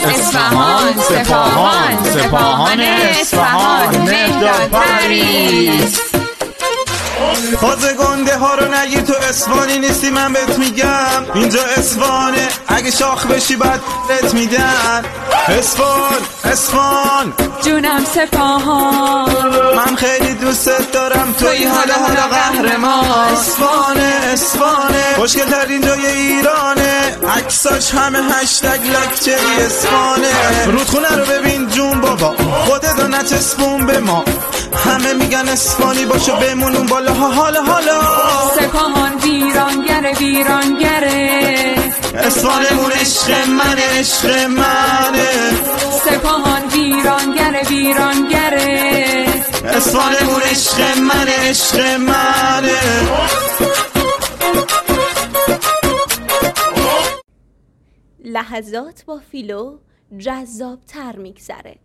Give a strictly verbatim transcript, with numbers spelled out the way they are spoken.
اصفهان، سپاهان، سپاهان اصفهان، مهداد پریس. فاز گنده ها رو نگیر، تو اسفانی نیستی من بهت میگم، اینجا اسفانه، اگه شاخ بشی بعد بهت میدن. اسفان، اسفان جونم سپاهان، من خیلی دوست دارم، توی حالا حالا قهرمان. اسفانه، اسفانه خوشگل ترین جای ایرانه، عکساش همه هشتگ لاکچری اسفانه. رودخونه رو ببین جون بابا، خودت رو نچسبون به ما، همه میگن اسفانی باشو بمونون بالا حالا حالا. سپاهان ویرانگره ویرانگره، اسفانمون عشق منه عشق منه. سپاهان ویرانگره ویرانگره، اسفانمون عشق منه عشق منه. لحظات با فیلو جذاب تر میگذره.